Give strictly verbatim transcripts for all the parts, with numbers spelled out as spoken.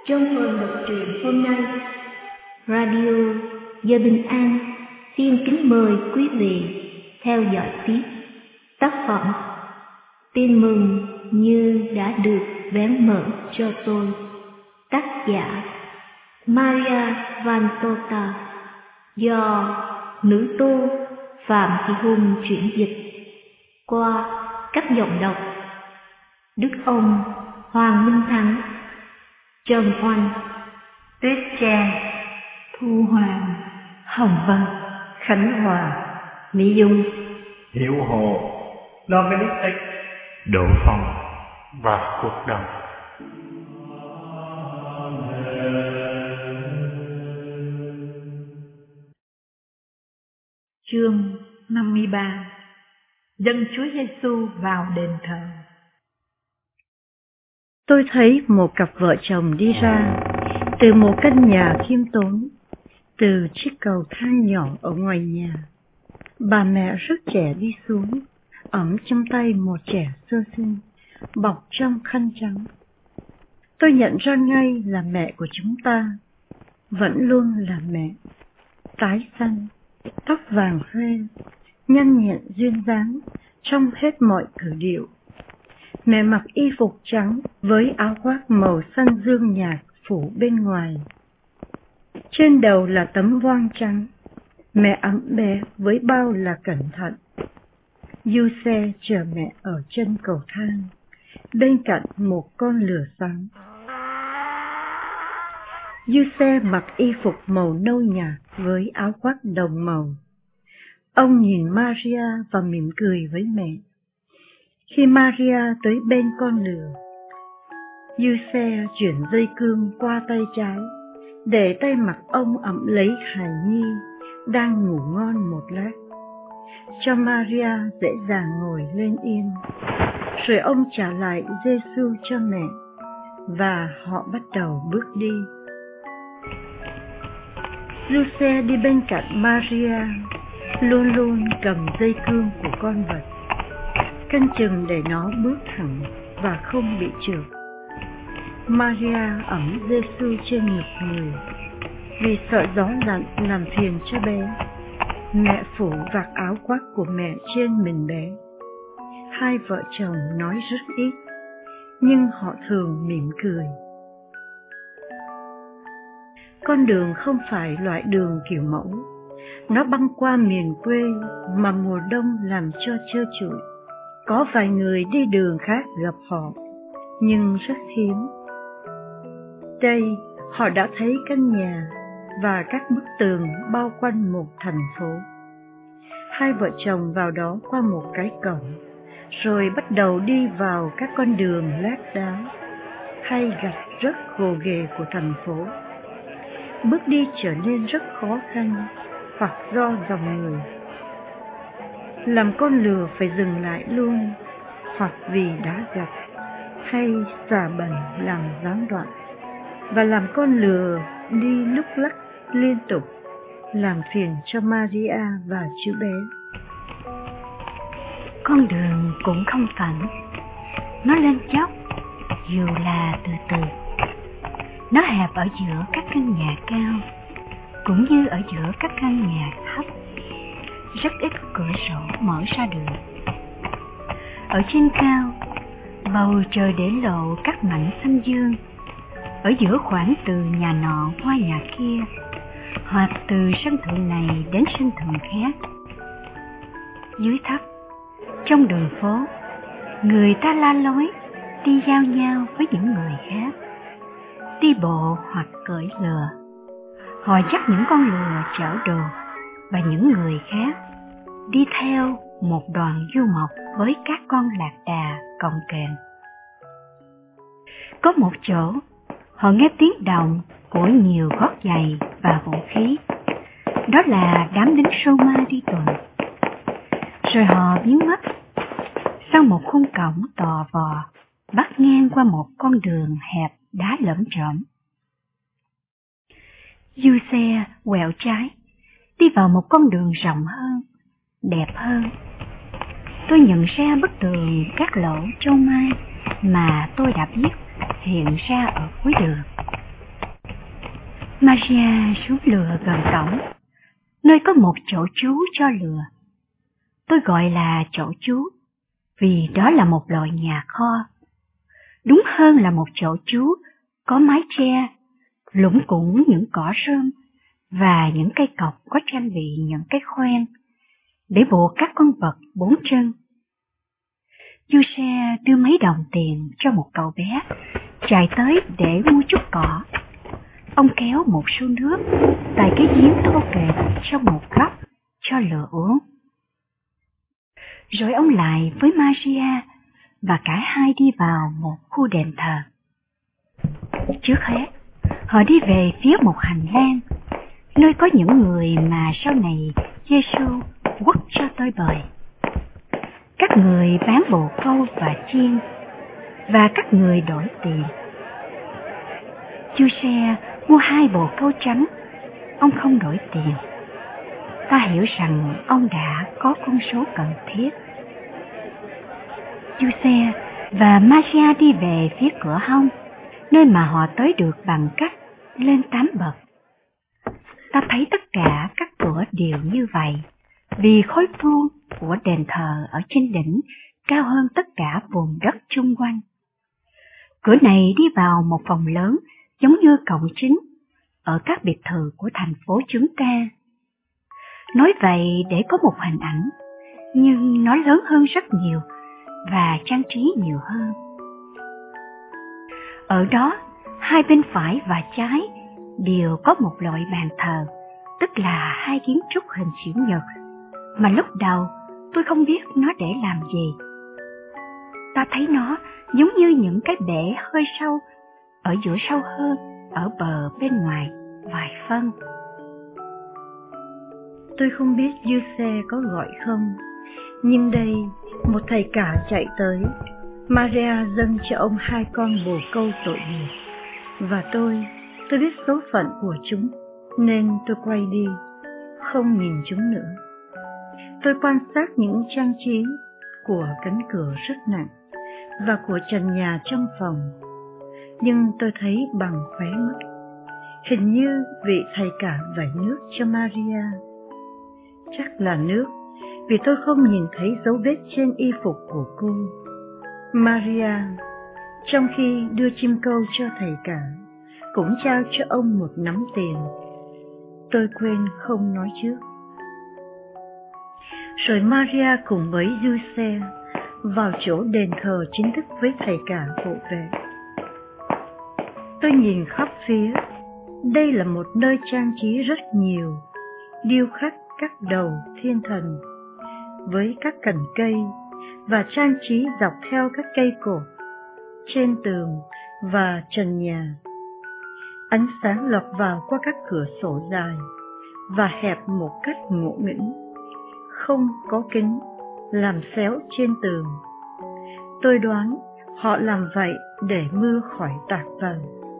Trong phần đọc truyện hôm nay, Radio Giờ Bình An xin kính mời quý vị theo dõi tiếp tác phẩm Tin mừng như đã được vén mở cho tôi, tác giả Maria Vantota, do nữ tu Phạm Thị Hùng chuyển dịch qua các giọng đọc Đức Ông, Hoàng Minh Thắng, Trần Oanh, Tuyết Trang, Thu Hoàng, Hồng Vân, Khánh Hòa, Mỹ Dung, Hiểu Hồ, Dominic, Đỗ Phong và Cuộc Đồng. Chương năm mươi ba. Dân Chúa Giêsu vào đền thờ. Tôi thấy một cặp vợ chồng đi ra từ một căn nhà khiêm tốn, từ chiếc cầu thang nhỏ ở ngoài nhà. Bà mẹ rất trẻ đi xuống, ẵm trong tay một trẻ sơ sinh, bọc trong khăn trắng. Tôi nhận ra ngay là mẹ của chúng ta, vẫn luôn là mẹ, tái xanh, tóc vàng hoe, nhanh nhẹn duyên dáng trong hết mọi cử điệu. Mẹ mặc y phục trắng với áo khoác màu xanh dương nhạt phủ bên ngoài. Trên đầu là tấm voan trắng. Mẹ ẵm bé với bao là cẩn thận. Giuse chờ mẹ ở chân cầu thang, bên cạnh một con lửa sáng. Giuse mặc y phục màu nâu nhạt với áo khoác đồng màu. Ông nhìn Maria và mỉm cười với mẹ. Khi Maria tới bên con lửa, Giuse chuyển dây cương qua tay trái, để tay mặt ông ẵm lấy hài nhi đang ngủ ngon một lát, cho Maria dễ dàng ngồi lên yên. Rồi ông trả lại Giêsu cho mẹ, và họ bắt đầu bước đi. Giuse đi bên cạnh Maria, luôn luôn cầm dây cương của con vật, canh chừng để nó bước thẳng và không bị trượt. Maria ẵm Giêsu trên ngực người, vì sợ gió lạnh làm phiền cho bé. Mẹ phủ vạt áo khoác của mẹ trên mình bé. Hai vợ chồng nói rất ít, nhưng họ thường mỉm cười. Con đường không phải loại đường kiểu mẫu, nó băng qua miền quê mà mùa đông làm cho trơ trụi. Có vài người đi đường khác gặp họ, nhưng rất hiếm. Đây, họ đã thấy căn nhà và các bức tường bao quanh một thành phố. Hai vợ chồng vào đó qua một cái cổng, rồi bắt đầu đi vào các con đường lát đá hay gạch rất gồ ghề của thành phố. Bước đi trở nên rất khó khăn, hoặc do dòng người, làm con lừa phải dừng lại luôn, hoặc vì đá gạch hay xà bần làm gián đoạn, và làm con lừa đi lúc lắc liên tục, làm phiền cho Maria và chú bé. Con đường cũng không phẳng, nó lên dốc dù là từ từ. Nó hẹp ở giữa các căn nhà cao, cũng như ở giữa các căn nhà thấp. Rất ít cửa sổ mở ra được. Ở trên cao, bầu trời để lộ các mảnh xanh dương. Ở giữa khoảng từ nhà nọ qua nhà kia, hoặc từ sân thượng này đến sân thượng khác. Dưới thấp, trong đường phố, người ta la lối, đi giao nhau với những người khác, đi bộ hoặc cưỡi lừa. Họ dắt những con lừa chở đồ, và những người khác đi theo một đoàn du mộc với các con lạc đà cồng kềnh. Có một chỗ, họ nghe tiếng động của nhiều gót giày và vũ khí. Đó là đám lính Roma đi tuần. Rồi họ biến mất sau một khung cổng tò vò bắt ngang qua một con đường hẹp đá lởm chởm. Giuse quẹo trái, đi vào một con đường rộng hơn, đẹp hơn. Tôi nhận ra bức tường các lỗ châu mai mà tôi đã biết hiện ra ở cuối đường. Maria xuống lừa gần cổng, nơi có một chỗ trú cho lừa. Tôi gọi là chỗ trú vì đó là một loại nhà kho. Đúng hơn là một chỗ trú có mái tre, lủng củng những cỏ rơm và những cây cọc có trang bị những cái khoen để buộc các con vật bốn chân. Giuse đưa mấy đồng tiền cho một cậu bé chạy tới để mua chút cỏ. Ông kéo một xô nước tại cái giếng thô kệch trong một góc cho lừa uống. Rồi ông lại với Maria và cả hai đi vào một khu đền thờ. Trước hết, họ đi về phía một hành lang, nơi có những người mà sau này Giêsu quất cho tơi bời. Các người bán bồ câu và chiên, và các người đổi tiền. Giuse mua hai bồ câu trắng, ông không đổi tiền. Ta hiểu rằng ông đã có con số cần thiết. Giuse và Maria đi về phía cửa hông, nơi mà họ tới được bằng cách lên tám bậc. Ta thấy tất cả các cửa đều như vậy, vì khối vuông của đền thờ ở trên đỉnh cao hơn tất cả vùng đất chung quanh. Cửa này đi vào một phòng lớn giống như cổng chính ở các biệt thự của thành phố chúng ta. Nói vậy để có một hình ảnh, nhưng nó lớn hơn rất nhiều và trang trí nhiều hơn. Ở đó, hai bên phải và trái đều có một loại bàn thờ, tức là hai kiến trúc hình chữ nhật, mà lúc đầu tôi không biết nó để làm gì. Ta thấy nó giống như những cái bể hơi sâu, ở giữa sâu hơn, ở bờ bên ngoài vài phân. Tôi không biết Giuse có gọi không, nhưng đây một thầy cả chạy tới. Maria dâng cho ông hai con bồ câu tội nghiệp, và tôi, tôi biết số phận của chúng, nên tôi quay đi, không nhìn chúng nữa. Tôi quan sát những trang trí của cánh cửa rất nặng và của trần nhà trong phòng, nhưng tôi thấy bằng khóe mắt, hình như vị thầy cả vẩy nước cho Maria. Chắc là nước, vì tôi không nhìn thấy dấu vết trên y phục của cô. Maria, trong khi đưa chim câu cho thầy cả, cũng trao cho ông một nắm tiền. Tôi quên không nói trước. Rồi Maria cùng với Giuse vào chỗ đền thờ chính thức với thầy cả hộ vệ. Tôi nhìn khắp phía. Đây là một nơi trang trí rất nhiều, điêu khắc các đầu thiên thần với các cành cây và trang trí dọc theo các cây cột trên tường và trần nhà. Ánh sáng lọt vào qua các cửa sổ dài và hẹp một cách ngộ nghĩnh, không có kính làm xéo trên tường. Tôi đoán họ làm vậy để mưa khỏi tạt vào.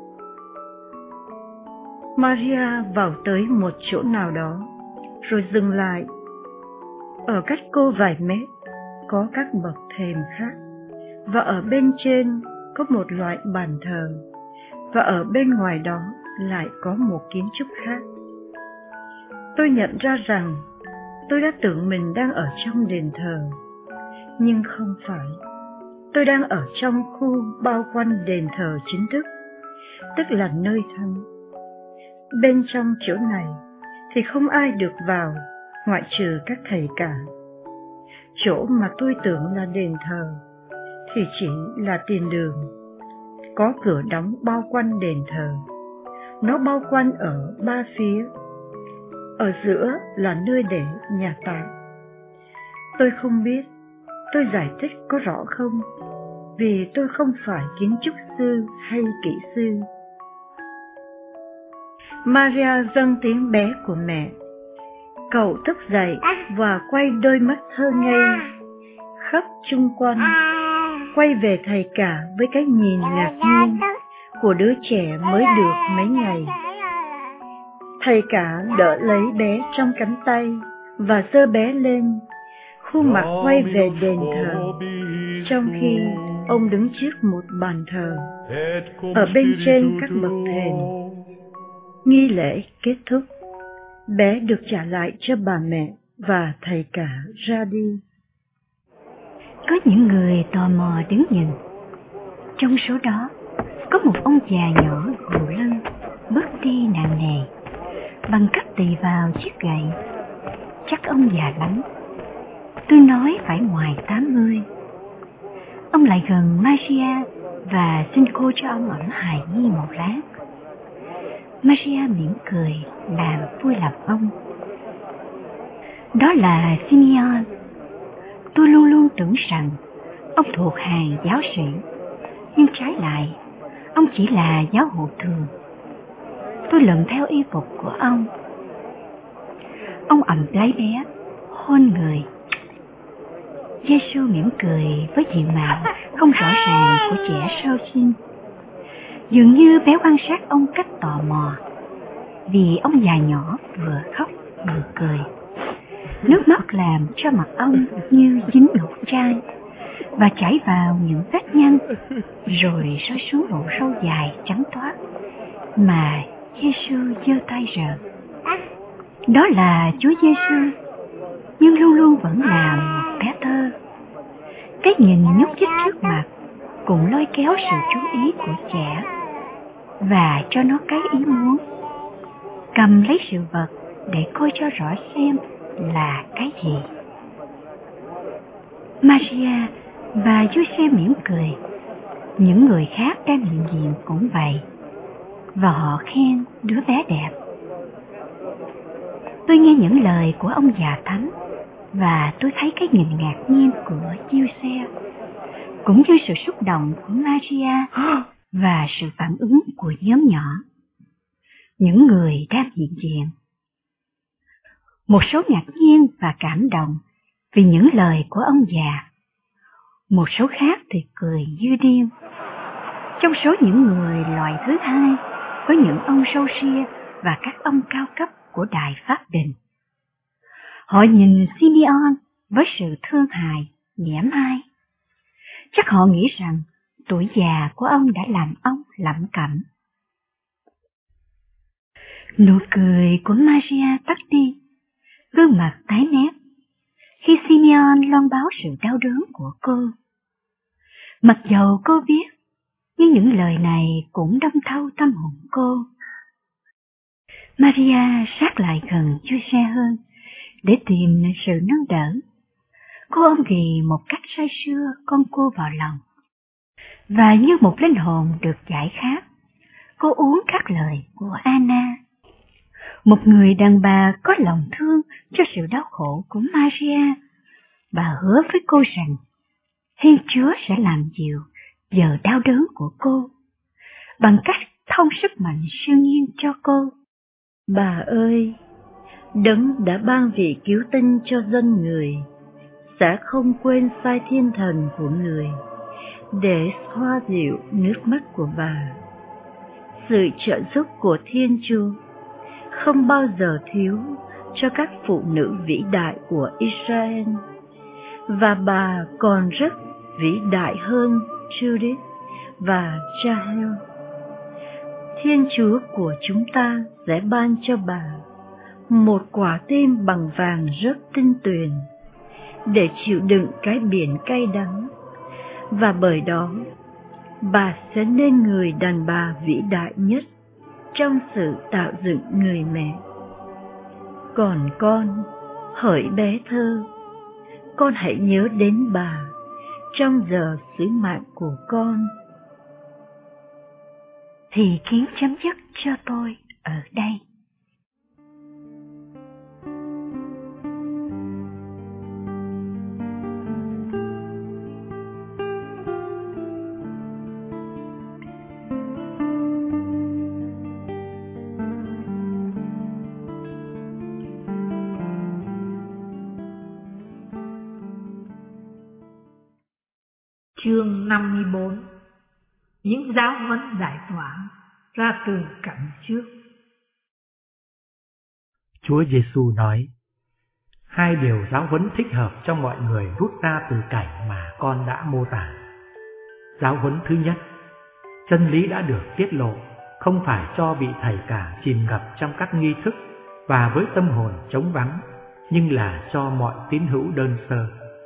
Maria vào tới một chỗ nào đó, rồi dừng lại. Ở cách cô vài mét, có các bậc thềm khác, và ở bên trên có một loại bàn thờ, và ở bên ngoài đó lại có một kiến trúc khác. Tôi nhận ra rằng tôi đã tưởng mình đang ở trong đền thờ, nhưng không phải. Tôi đang ở trong khu bao quanh đền thờ chính thức, tức là nơi thánh. Bên trong chỗ này thì không ai được vào ngoại trừ các thầy cả. Chỗ mà tôi tưởng là đền thờ thì chỉ là tiền đường, có cửa đóng bao quanh đền thờ. Nó bao quanh ở ba phía. Ở giữa là nơi để nhà tạm. Tôi không biết tôi giải thích có rõ không, vì tôi không phải kiến trúc sư hay kỹ sư. Maria dâng tiếng bé của mẹ. Cậu thức dậy và quay đôi mắt thơ ngây khắp chung quanh, quay về thầy cả với cái nhìn ngạc nhiên của đứa trẻ mới được mấy ngày. Thầy cả đỡ lấy bé trong cánh tay và giơ bé lên, khuôn mặt quay về đền thờ, trong khi ông đứng trước một bàn thờ ở bên trên các bậc thềm. Nghi lễ kết thúc, bé được trả lại cho bà mẹ và thầy cả ra đi. Có những người tò mò đứng nhìn. Trong số đó, có một ông già nhỏ gù lưng, bước đi nặng nề, bằng cách tì vào chiếc gậy. Chắc ông già lắm, tôi nói phải ngoài tám mươi. Ông lại gần Maria và xin cô cho ông ẩm hài nhi một lát. Maria mỉm cười làm vui lòng ông. Đó là Simeon. Tôi luôn luôn tưởng rằng ông thuộc hàng giáo sĩ, nhưng trái lại, ông chỉ là giáo hộ thường. Tôi lần theo y phục của ông. Ông ẵm lấy bé, hôn người. Giê-xu mỉm cười với diện mạo không rõ ràng của trẻ sơ sinh. Dường như bé quan sát ông cách tò mò, vì ông già nhỏ vừa khóc vừa cười. Nước mắt làm cho mặt ông như dính ngọc trai và chảy vào những vết nhăn, rồi rơi xuống bộ râu dài trắng toát mà Giê-xu giơ tay rờ. Đó là Chúa Giê-xu, nhưng luôn luôn vẫn là một bé thơ. Cái nhìn nhúc nhích trước mặt cũng lôi kéo sự chú ý của trẻ và cho nó cái ý muốn cầm lấy sự vật để coi cho rõ xem là cái gì. Maria và Giuse mỉm cười. Những người khác đang hiện diện cũng vậy, và họ khen đứa bé đẹp. Tôi nghe những lời của ông già thánh và tôi thấy cái nhìn ngạc nhiên của Giuse, cũng như sự xúc động của Maria và sự phản ứng của nhóm nhỏ, những người đang hiện diện. Một số ngạc nhiên và cảm động vì những lời của ông già, một số khác thì cười như điên. Trong số những người loại thứ hai có những ông râu ria và các ông cao cấp của Đài Pháp Đình. Họ nhìn Simeon với sự thương hại, mỉa mai. Chắc họ nghĩ rằng tuổi già của ông đã làm ông lẩm cẩm. Nụ cười của Maria tắt đi, gương mặt tái mét khi Simeon loan báo sự đau đớn của cô. Mặc dầu cô biết, nhưng những lời này cũng đâm thâu tâm hồn cô. Maria sát lại gần Giuse hơn để tìm sự nâng đỡ. Cô ôm ghì một cách say sưa con cô vào lòng, và như một linh hồn được giải khát, cô uống các lời của Anna, một người đàn bà có lòng thương cho sự đau khổ của Maria. Bà hứa với cô rằng Thiên Chúa sẽ làm dịu giờ đau đớn của cô bằng cách thông sức mạnh siêu nhiên cho cô. Bà ơi, Đấng đã ban vị cứu tinh cho dân người sẽ không quên sai thiên thần của người để xoa dịu nước mắt của bà. Sự trợ giúp của Thiên Chúa không bao giờ thiếu cho các phụ nữ vĩ đại của Israel, và bà còn rất vĩ đại hơn Judith và Jael. Thiên Chúa của chúng ta sẽ ban cho bà một quả tim bằng vàng rất tinh tuyền để chịu đựng cái biển cay đắng, và bởi đó bà sẽ nên người đàn bà vĩ đại nhất trong sự tạo dựng người mẹ. Còn con, hỡi bé thơ, con hãy nhớ đến bà trong giờ sứ mạng của con. Thì kiến chấm dứt cho tôi ở đây. Chương năm mươi bốn. Những giáo huấn giải tỏa ra từ cảnh trước. Chúa Giêsu nói: hai điều giáo huấn thích hợp cho mọi người rút ra từ cảnh mà con đã mô tả. Giáo huấn thứ nhất: chân lý đã được tiết lộ, không phải cho vị thầy cả chìm ngập trong các nghi thức và với tâm hồn trống vắng, nhưng là cho mọi tín hữu đơn sơ.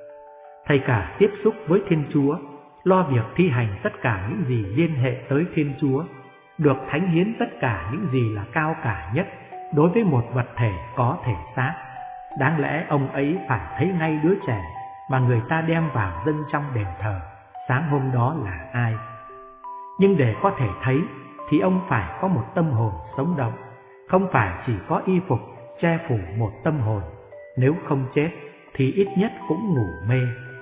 Thầy cả tiếp xúc với Thiên Chúa, lo việc thi hành tất cả những gì liên hệ tới Thiên Chúa, được thánh hiến tất cả những gì là cao cả nhất đối với một vật thể có thể xác. Đáng lẽ ông ấy phải thấy ngay đứa trẻ mà người ta đem vào dâng trong đền thờ sáng hôm đó là ai. Nhưng để có thể thấy thì ông phải có một tâm hồn sống động, không phải chỉ có y phục che phủ một tâm hồn, nếu không chết thì ít nhất cũng ngủ mê.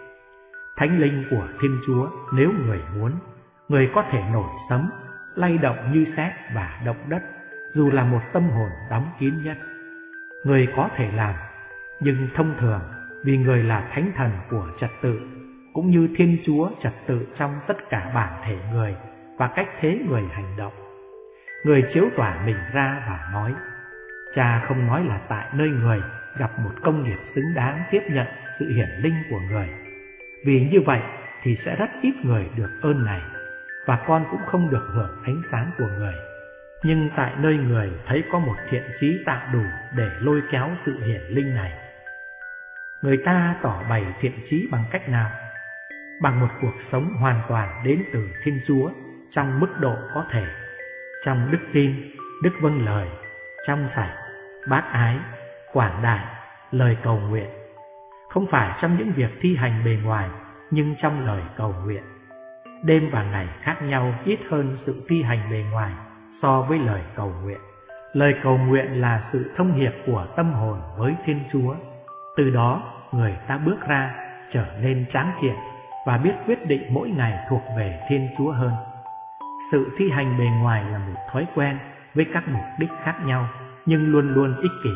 Thánh linh của Thiên Chúa, nếu người muốn, người có thể nổi sấm, lay động như sét và động đất, dù là một tâm hồn đóng kín nhất. Người có thể làm, nhưng thông thường vì người là thánh thần của trật tự, cũng như Thiên Chúa trật tự trong tất cả bản thể người và cách thế người hành động. Người chiếu tỏa mình ra và nói, Cha không nói là tại nơi người gặp một công nghiệp xứng đáng tiếp nhận sự hiển linh của người, vì như vậy thì sẽ rất ít người được ơn này, và con cũng không được hưởng ánh sáng của người. Nhưng tại nơi người thấy có một thiện chí tạm đủ để lôi kéo sự hiển linh này. Người ta tỏ bày thiện chí bằng cách nào? Bằng một cuộc sống hoàn toàn đến từ Thiên Chúa trong mức độ có thể, trong đức tin, đức vâng lời, trong sạch, bác ái, quảng đại, lời cầu nguyện. Không phải trong những việc thi hành bề ngoài, nhưng trong lời cầu nguyện. Đêm và ngày khác nhau ít hơn sự thi hành bề ngoài so với lời cầu nguyện. Lời cầu nguyện là sự thông hiệp của tâm hồn với Thiên Chúa. Từ đó người ta bước ra trở nên tráng kiện và biết quyết định mỗi ngày thuộc về Thiên Chúa hơn. Sự thi hành bề ngoài là một thói quen với các mục đích khác nhau, nhưng luôn luôn ích kỷ.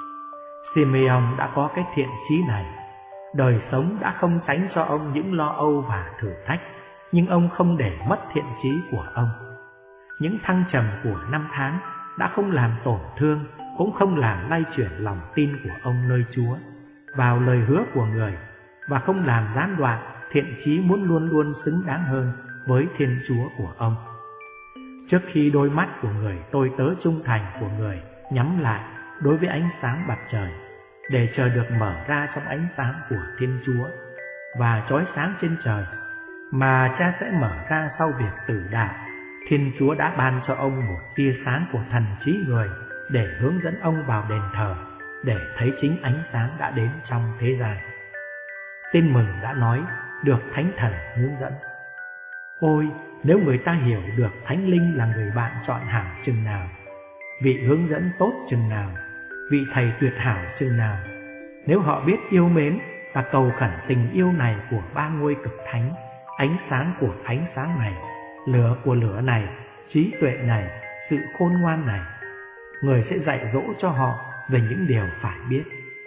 Simeon đã có cái thiện chí này. Đời sống đã không tránh cho ông những lo âu và thử thách, nhưng ông không để mất thiện chí của ông. Những thăng trầm của năm tháng đã không làm tổn thương, cũng không làm lay chuyển lòng tin của ông nơi Chúa, vào lời hứa của người, và không làm gián đoạn thiện chí muốn luôn luôn xứng đáng hơn với Thiên Chúa của ông. Trước khi đôi mắt của người tôi tớ trung thành của người nhắm lại đối với ánh sáng mặt trời, để chờ được mở ra trong ánh sáng của Thiên Chúa và chói sáng trên trời, mà Cha sẽ mở ra sau việc tử đạo, Thiên Chúa đã ban cho ông một tia sáng của thần trí người để hướng dẫn ông vào đền thờ, để thấy chính ánh sáng đã đến trong thế gian. Tin mừng đã nói được Thánh Thần hướng dẫn. Ôi, nếu người ta hiểu được Thánh Linh là người bạn chọn hảo chừng nào, vị hướng dẫn tốt chừng nào, vị thầy tuyệt hảo chừng nào, nếu họ biết yêu mến và cầu khẩn tình yêu này của ba ngôi cực thánh, ánh sáng của ánh sáng này, lửa của lửa này, trí tuệ này, sự khôn ngoan này, người sẽ dạy dỗ cho họ về những điều phải biết.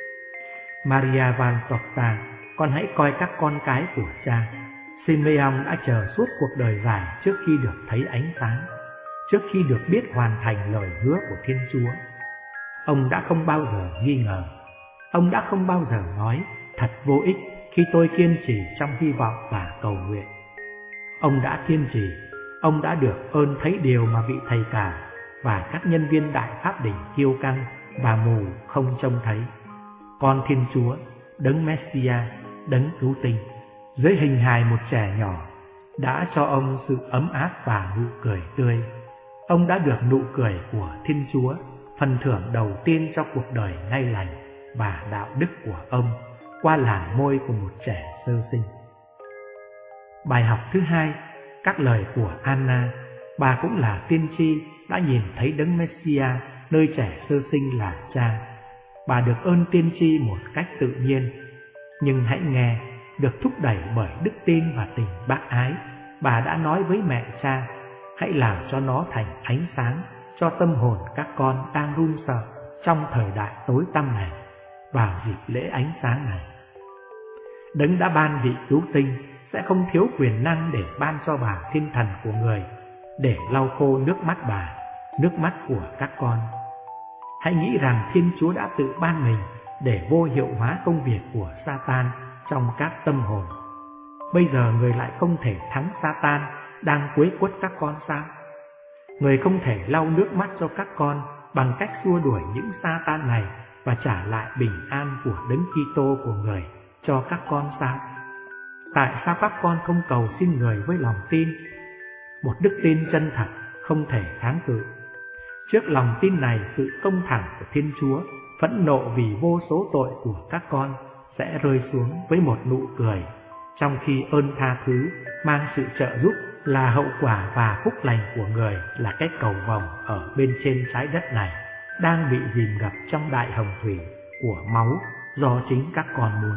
Maria Valtorta, con hãy coi các con cái của cha. Simeon đã chờ suốt cuộc đời dài trước khi được thấy ánh sáng, trước khi được biết hoàn thành lời hứa của Thiên Chúa. Ông đã không bao giờ nghi ngờ. Ông đã không bao giờ nói thật vô ích khi tôi kiên trì trong hy vọng và cầu nguyện. Ông đã kiên trì. Ông đã được ơn thấy điều mà vị thầy cả và các nhân viên Đại Pháp Đình kiêu căng và mù không trông thấy. Con Thiên Chúa, Đấng Messia, Đấng Cứu Tinh, dưới hình hài một trẻ nhỏ, đã cho ông sự ấm áp và nụ cười tươi. Ông đã được nụ cười của Thiên Chúa, phần thưởng đầu tiên cho cuộc đời ngay lành và đạo đức của ông, qua làn môi của một trẻ sơ sinh. Bài học thứ hai, các lời của Anna. Bà cũng là tiên tri, đã nhìn thấy Đấng Messia nơi trẻ sơ sinh là cha. Bà được ơn tiên tri một cách tự nhiên. Nhưng hãy nghe, được thúc đẩy bởi đức tin và tình bác ái, bà đã nói với mẹ cha, hãy làm cho nó thành ánh sáng cho tâm hồn các con đang run sợ trong thời đại tối tăm này, vào dịp lễ ánh sáng này. Đấng đã ban vị cứu tinh sẽ không thiếu quyền năng để ban cho bà thiên thần của người, để lau khô nước mắt bà, nước mắt của các con. Hãy nghĩ rằng Thiên Chúa đã tự ban mình để vô hiệu hóa công việc của Satan trong các tâm hồn. Bây giờ người lại không thể thắng Satan đang quấy quất các con sao? Người không thể lau nước mắt cho các con bằng cách xua đuổi những sa tan này và trả lại bình an của Đấng Kitô của người cho các con sao? Tại sao các con không cầu xin người với lòng tin? Một đức tin chân thật không thể kháng cự. Trước lòng tin này, sự công thẳng của Thiên Chúa, phẫn nộ vì vô số tội của các con sẽ rơi xuống với một nụ cười, trong khi ơn tha thứ mang sự trợ giúp là hậu quả và phúc lành của người là cái cầu vồng ở bên trên trái đất này đang bị dìm ngập trong đại hồng thủy của máu do chính các con muốn.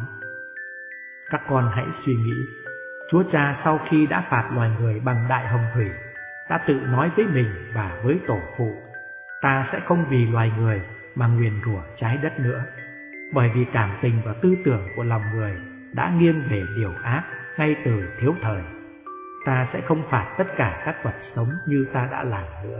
Các con hãy suy nghĩ, Chúa Cha sau khi đã phạt loài người bằng đại hồng thủy đã tự nói với mình và với tổ phụ: ta sẽ không vì loài người mà nguyền rủa trái đất nữa, bởi vì cảm tình và tư tưởng của lòng người đã nghiêng về điều ác ngay từ thiếu thời. Ta sẽ không phạt tất cả các vật sống như ta đã làm nữa.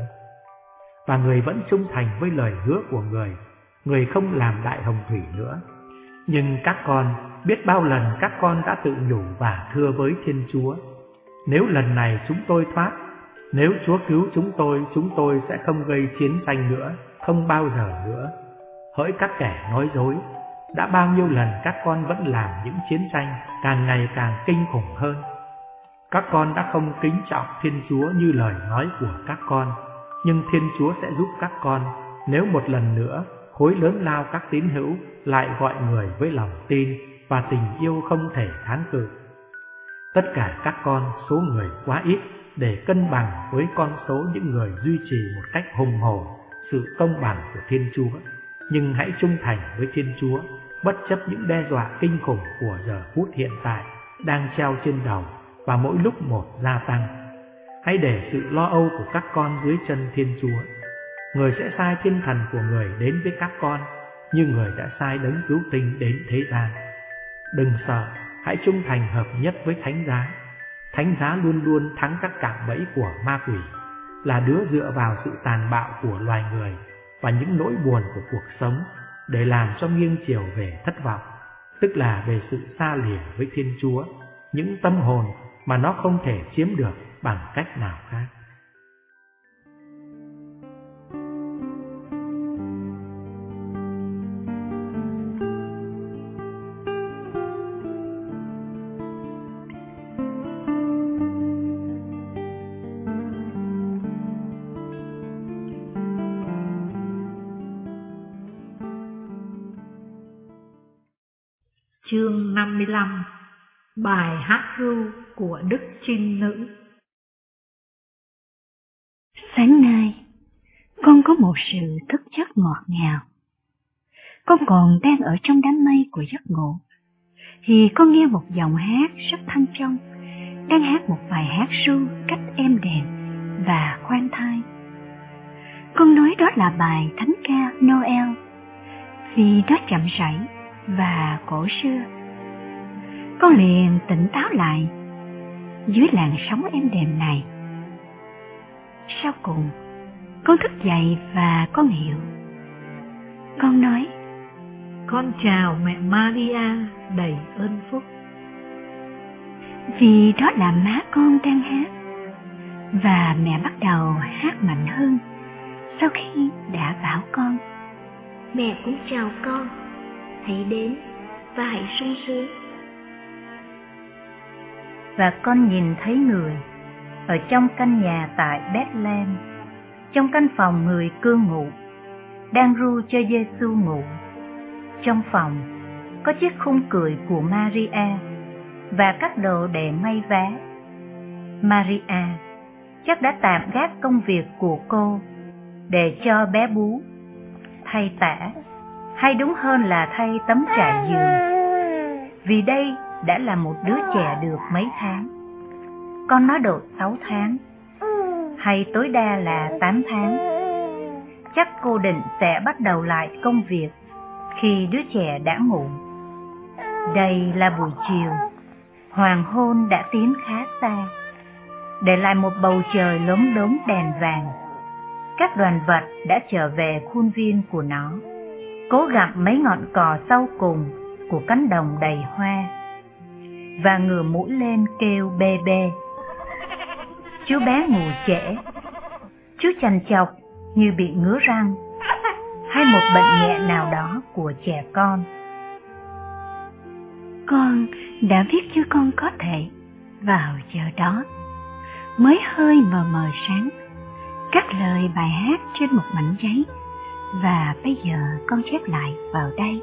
Và người vẫn trung thành với lời hứa của người, người không làm đại hồng thủy nữa. Nhưng các con, biết bao lần các con đã tự nhủ và thưa với Thiên Chúa: nếu lần này chúng tôi thoát, nếu Chúa cứu chúng tôi, chúng tôi sẽ không gây chiến tranh nữa, không bao giờ nữa. Hỡi các kẻ nói dối, đã bao nhiêu lần các con vẫn làm những chiến tranh càng ngày càng kinh khủng hơn. Các con đã không kính trọng Thiên Chúa như lời nói của các con, nhưng Thiên Chúa sẽ giúp các con nếu một lần nữa khối lớn lao các tín hữu lại gọi người với lòng tin và tình yêu không thể kháng cự. Tất cả các con, số người quá ít để cân bằng với con số những người duy trì một cách hùng hổ sự công bằng của Thiên Chúa, nhưng hãy trung thành với Thiên Chúa bất chấp những đe dọa kinh khủng của giờ phút hiện tại đang treo trên đầu và mỗi lúc một gia tăng. Hãy để sự lo âu của các con dưới chân Thiên Chúa. Người sẽ sai thiên thần của người đến với các con, như người đã sai đấng cứu tinh đến thế gian. Đừng sợ, hãy trung thành hợp nhất với Thánh Giá. Thánh Giá luôn luôn thắng các cạm bẫy của ma quỷ, là đứa dựa vào sự tàn bạo của loài người và những nỗi buồn của cuộc sống để làm cho nghiêng chiều về thất vọng, tức là về sự xa lìa với Thiên Chúa, những tâm hồn mà nó không thể chiếm được bằng cách nào khác. Chương năm mươi lăm. Bài hát ru của Đức Trinh Nữ. Sáng nay, con có một sự thức giấc ngọt ngào. Con còn đang ở trong đám mây của giấc ngủ, thì con nghe một dòng hát rất thanh trong, đang hát một bài hát ru cách êm đềm và khoan thai. Con nói đó là bài thánh ca Noel, vì nó chậm rãi và cổ xưa. Con liền tỉnh táo lại dưới làn sóng êm đềm này. Sau cùng, con thức dậy và con hiểu. Con nói: con chào mẹ Maria đầy ơn phúc. Vì đó là má con đang hát, và mẹ bắt đầu hát mạnh hơn sau khi đã bảo con: mẹ cũng chào con, hãy đến và hãy sung sướng. Và con nhìn thấy người ở trong căn nhà tại Bethlehem, trong căn phòng người cư ngụ, đang ru cho Giêsu ngủ. Trong phòng có chiếc khung cười của Maria và các đồ để may vá. Maria chắc đã tạm gác công việc của cô để cho bé bú, thay tã, hay đúng hơn là thay tấm trải giường, vì đây đã là một đứa trẻ được mấy tháng. Con nó độ sáu tháng, hay tối đa là tám tháng. Chắc cô định sẽ bắt đầu lại công việc khi đứa trẻ đã ngủ. Đây là buổi chiều, hoàng hôn đã tiến khá xa, để lại một bầu trời lốm đốm đèn vàng. Các đoàn vật đã trở về khuôn viên của nó, cố gặm mấy ngọn cỏ sau cùng của cánh đồng đầy hoa, và ngửa mũi lên kêu bê bê. Chú bé ngủ trễ, Chú chằn chọc như bị ngứa răng hay một bệnh nhẹ nào đó của trẻ con. Con đã viết cho con có thể vào giờ đó mới hơi mờ mờ sáng các lời bài hát trên một mảnh giấy, và bây giờ con chép lại vào đây.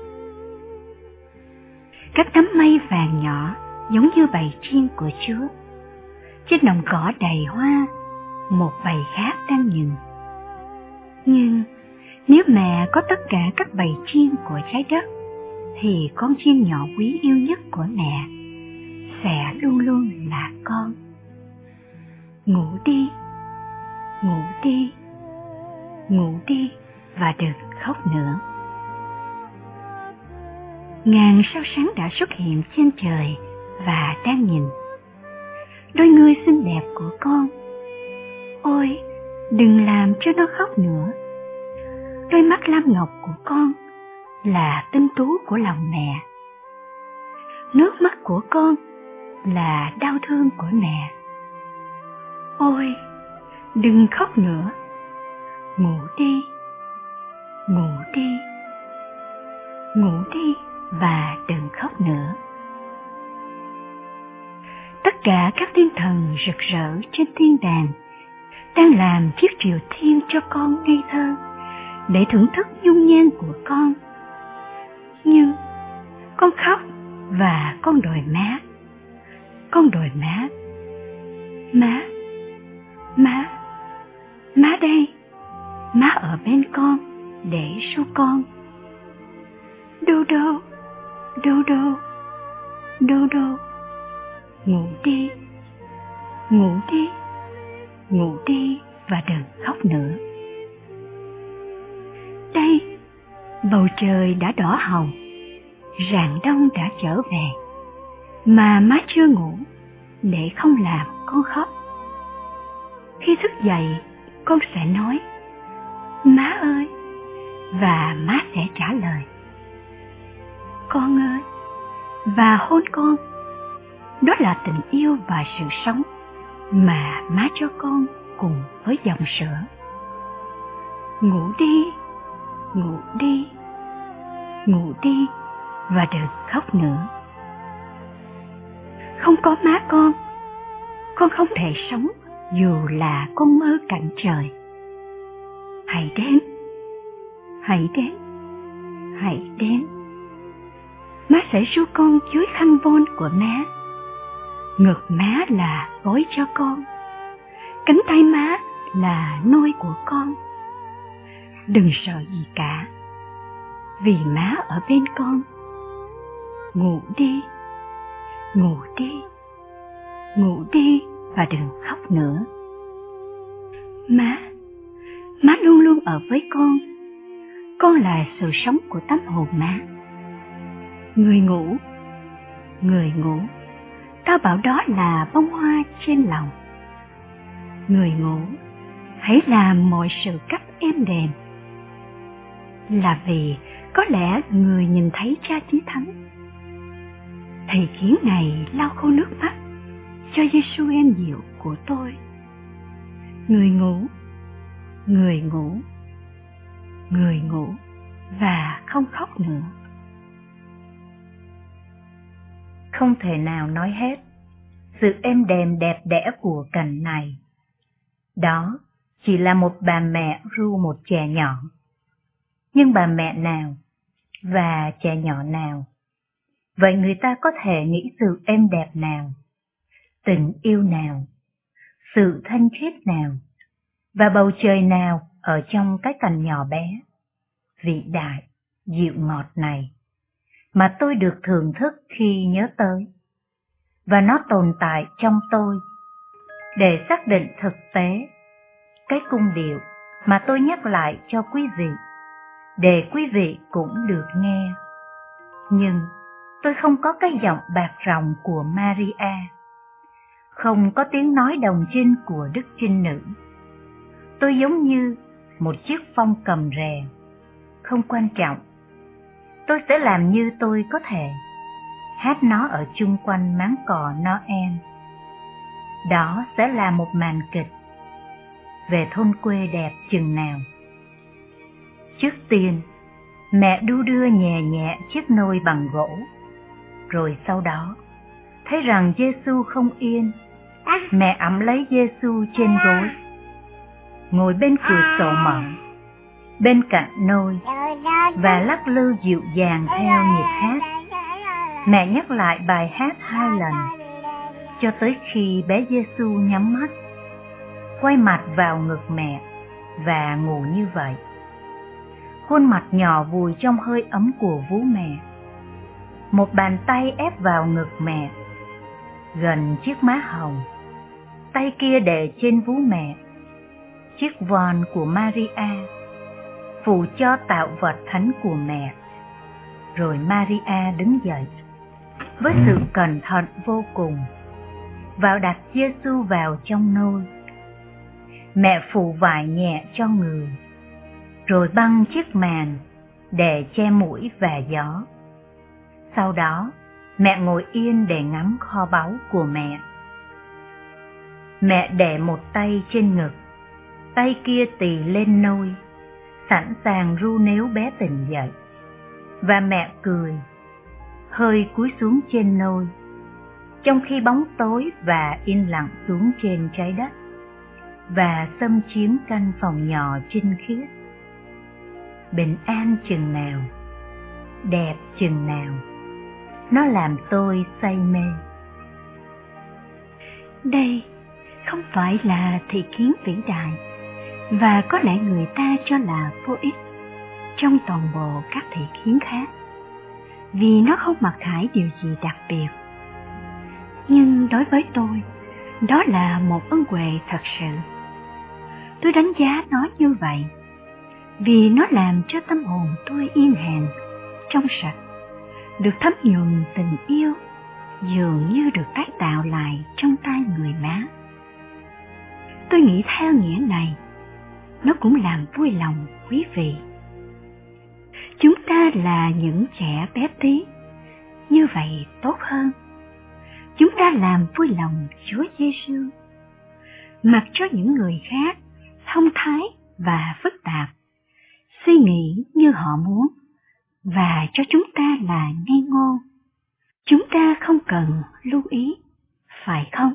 Các đám mây vàng nhỏ giống như bầy chiên của Chúa. Trên đồng cỏ đầy hoa, một bầy khác đang nhìn. Nhưng nếu mẹ có tất cả các bầy chiên của trái đất, thì con chiên nhỏ quý yêu nhất của mẹ sẽ luôn luôn là con. Ngủ đi, ngủ đi, ngủ đi và đừng khóc nữa. Ngàn sao sáng đã xuất hiện trên trời và đang nhìn. Đôi ngươi xinh đẹp của con, ôi đừng làm cho nó khóc nữa. Đôi mắt lam ngọc của con là tinh tú của lòng mẹ. Nước mắt của con là đau thương của mẹ. Ôi đừng khóc nữa. Ngủ đi, ngủ đi, ngủ đi và đừng khóc nữa. Tất cả các thiên thần rực rỡ trên thiên đàng đang làm chiếc triều thiên cho con ngây thơ để thưởng thức dung nhan của con. Nhưng con khóc và con đòi má. Con đòi má. Má, má, má đây. Má ở bên con để ru con. Đô đô, đô đô, đô đô. Ngủ đi, ngủ đi, ngủ đi và đừng khóc nữa. Đây, bầu trời đã đỏ hồng, rạng đông đã trở về, mà má chưa ngủ để không làm con khóc. Khi thức dậy, con sẽ nói, má ơi, và má sẽ trả lời, con ơi, và hôn con. Đó là tình yêu và sự sống mà má cho con cùng với dòng sữa. Ngủ đi, ngủ đi, ngủ đi và đừng khóc nữa. Không có má con, con không thể sống dù là con mơ cạnh trời. Hãy đến, hãy đến, hãy đến. Má sẽ ru con dưới khăn voan của má. Ngực má là gối cho con. Cánh tay má là nôi của con. Đừng sợ gì cả, vì má ở bên con. Ngủ đi, ngủ đi, ngủ đi và đừng khóc nữa. Má, má luôn luôn ở với con. Con là sự sống của tâm hồn má. Người ngủ, người ngủ, ta bảo đó là bông hoa trên lòng. Người ngủ, hãy làm mọi sự cách êm đềm. Là vì có lẽ người nhìn thấy Cha Chí Thánh. Thầy khiến Ngài lau khô nước mắt cho Giêsu em dịu của tôi. Người ngủ, người ngủ, người ngủ và không khóc nữa. Không thể nào nói hết sự êm đềm đẹp đẽ của cảnh này. Đó chỉ là một bà mẹ ru một trẻ nhỏ. Nhưng bà mẹ nào và trẻ nhỏ nào? Vậy người ta có thể nghĩ sự êm đẹp nào, tình yêu nào, sự thanh khiết nào, và bầu trời nào ở trong cái cành nhỏ bé, vĩ đại, dịu ngọt này, mà tôi được thưởng thức khi nhớ tới, và nó tồn tại trong tôi, để xác định thực tế cái cung điệu mà tôi nhắc lại cho quý vị, để quý vị cũng được nghe. Nhưng tôi không có cái giọng bạc ròng của Maria, không có tiếng nói đồng trinh của Đức Trinh Nữ. Tôi giống như một chiếc phong cầm rè, không quan trọng. Tôi sẽ làm như tôi có thể, hát nó ở chung quanh máng cỏ Noel. Đó sẽ là một màn kịch, về thôn quê đẹp chừng nào. Trước tiên, mẹ đu đưa nhẹ nhẹ chiếc nôi bằng gỗ, rồi sau đó thấy rằng Giêsu không yên, mẹ ẵm lấy Giêsu trên gối, ngồi bên cửa sổ mở, bên cạnh nôi và lắc lư dịu dàng theo nhịp hát. Mẹ nhắc lại bài hát hai lần, cho tới khi bé Giêsu nhắm mắt, quay mặt vào ngực mẹ và ngủ như vậy. Khuôn mặt nhỏ vùi trong hơi ấm của vú mẹ. Một bàn tay ép vào ngực mẹ, gần chiếc má hồng. Tay kia để trên vú mẹ, chiếc von của Maria, phụ cho tạo vật thánh của mẹ. Rồi Maria đứng dậy, với sự cẩn thận vô cùng, vào đặt Giêsu vào trong nôi. Mẹ phủ vải nhẹ cho người, rồi băng chiếc màn để che mũi và gió. Sau đó, mẹ ngồi yên để ngắm kho báu của mẹ. Mẹ để một tay trên ngực, tay kia tì lên nôi, sẵn sàng ru nếu bé tỉnh dậy. Và mẹ cười, hơi cúi xuống trên nôi, trong khi bóng tối và yên lặng xuống trên trái đất và xâm chiếm căn phòng nhỏ trinh khiết. Bình an chừng nào, đẹp chừng nào, nó làm tôi say mê. Đây không phải là thị kiến vĩ đại, và có lẽ người ta cho là vô ích trong toàn bộ các thị kiến khác, vì nó không mặc khải điều gì đặc biệt. Nhưng đối với tôi, đó là một ân huệ thật sự. Tôi đánh giá nó như vậy, vì nó làm cho tâm hồn tôi yên hàn, trong sạch, được thấm nhuần tình yêu, dường như được tái tạo lại trong tay người má. Tôi nghĩ theo nghĩa này, nó cũng làm vui lòng quý vị. Chúng ta là những trẻ bé tí, như vậy tốt hơn. Chúng ta làm vui lòng Chúa Giêsu, mặc cho những người khác thông thái và phức tạp, suy nghĩ như họ muốn, và cho chúng ta là ngây ngô. Chúng ta không cần lưu ý, phải không?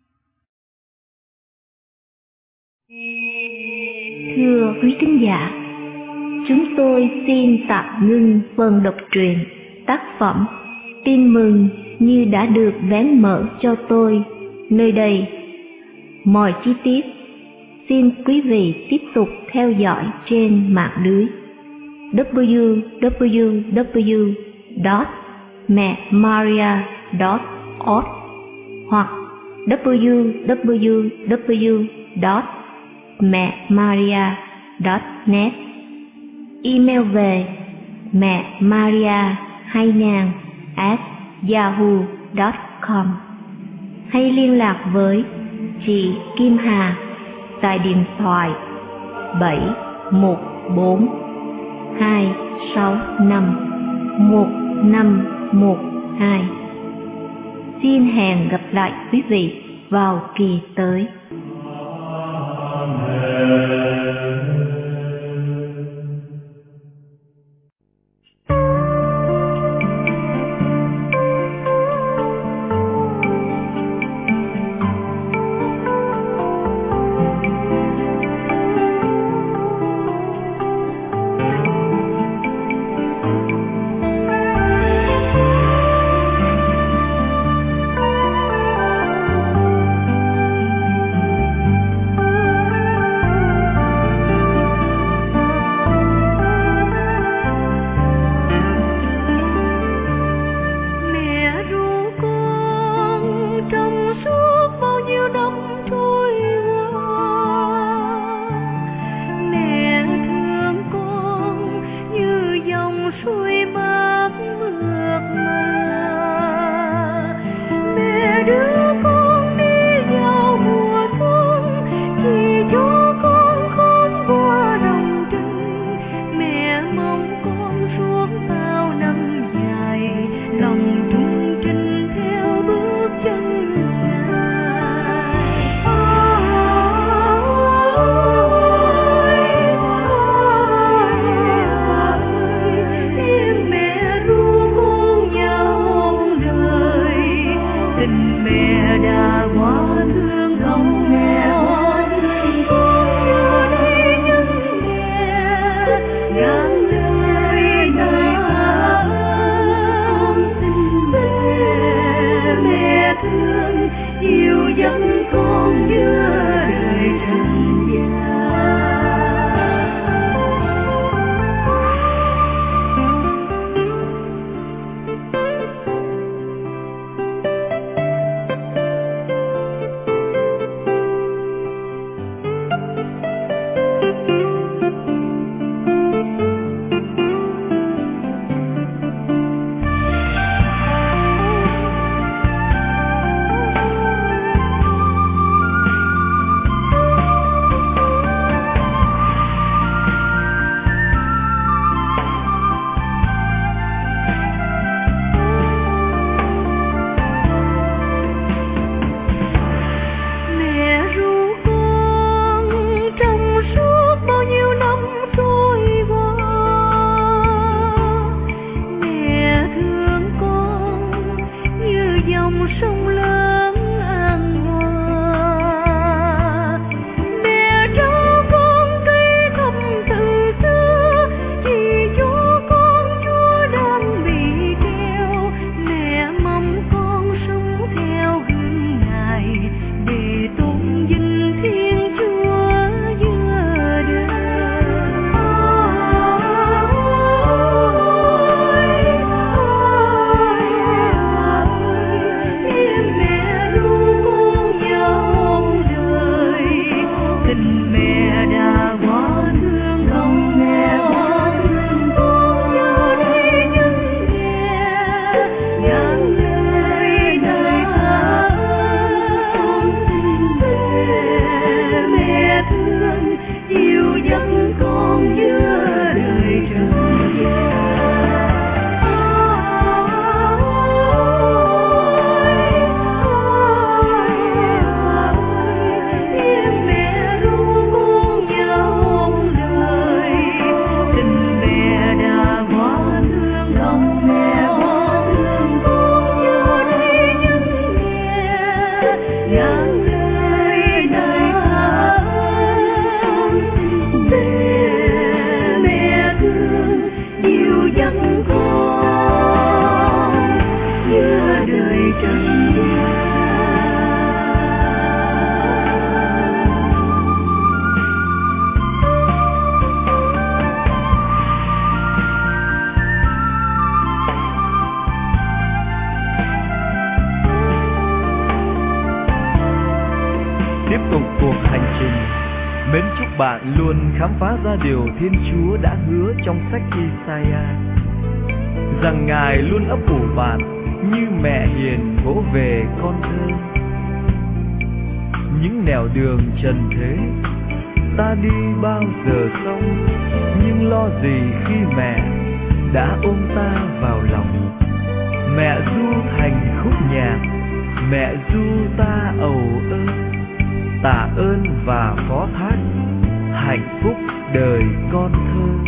Thưa quý thính giả, chúng tôi xin tạm ngưng phần đọc truyện tác phẩm Tin mừng như đã được vén mở cho tôi nơi đây. Mọi chi tiết xin quý vị tiếp tục theo dõi trên mạng lưới w w w chấm mẹ maria chấm org hoặc w w w chấm mẹ maria chấm net. Email về mẹ maria hai nghìn at yahoo chấm com, hay liên lạc với chị Kim Hà tại điện thoại bảy một bốn hai sáu năm một năm một hai. Xin hẹn gặp lại quý vị vào kỳ tới. luôn khám phá ra điều Thiên Chúa đã hứa trong sách Isaiah, rằng Ngài luôn ấp ủ bạn như mẹ hiền vỗ về con thơ. Những nẻo đường trần thế ta đi bao giờ xong, nhưng lo gì khi mẹ đã ôm ta vào lòng. Mẹ ru thành khúc nhạc, mẹ ru ta ầu ơ, tạ ơn và phó thác hạnh phúc đời con thơ.